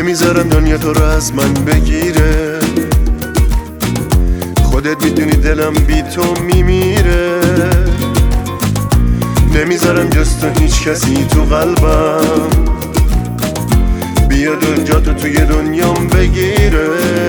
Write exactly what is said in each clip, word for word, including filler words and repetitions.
نمیذارم دنیا تو رو از من بگیره، خودت میدونی دلم بی تو میمیره. نمیذارم جز تو هیچ کسی تو قلبم بیاد و جا تو توی دنیام بگیره.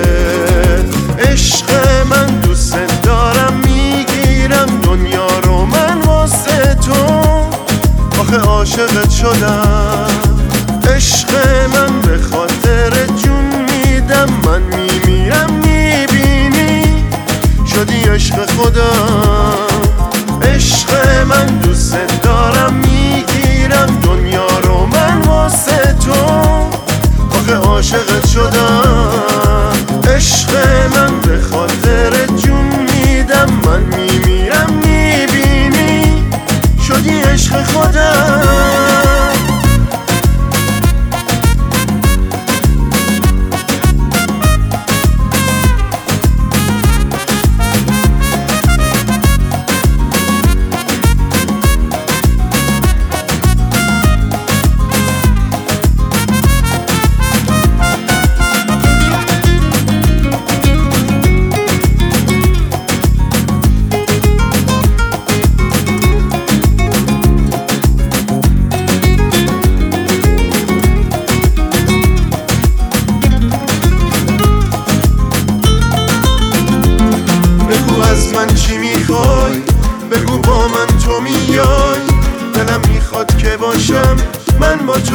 عشق من دوست دارم میگیرم دنیا رو من واسه تو، آخه عاشقت شدم. عشق من به خاطر جون میدم، من میمیرم میبینی شدی عشق خودم. عشق من دوست دارم میگیرم دنیا رو من واسه تو، آخه عاشقت شدم. عشق من به خاطر جون میدم، من میمیرم میبینی شدی عشق خودم. بگو از من چی میخوای، بگو با من تو میای. دلم میخواد که باشم من با تو،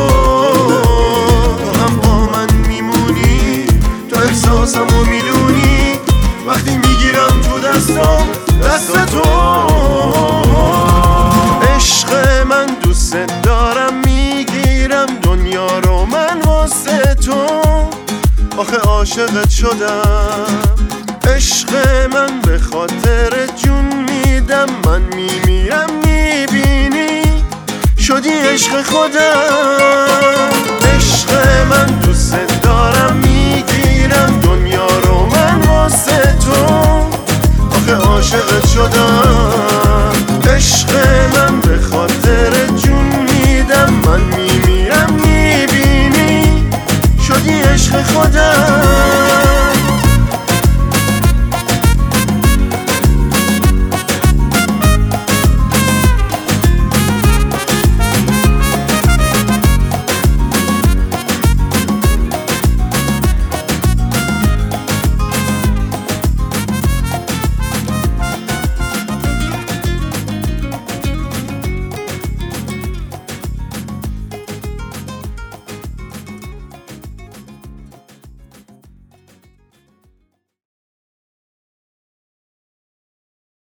تو هم با من میمونی، تو احساسمو میدونی وقتی میگیرم تو دستم دست تو. عشق من دوست دارم میگیرم دنیا رو من واسه تو، آخه عاشقت شدم. عشق من به خاطر جون میدم، من میمیرم میبینی شدی عشق خودم. عشق من دوست دارم میگیرم دنیا رو من واسه تو، آخه عاشقت شدم.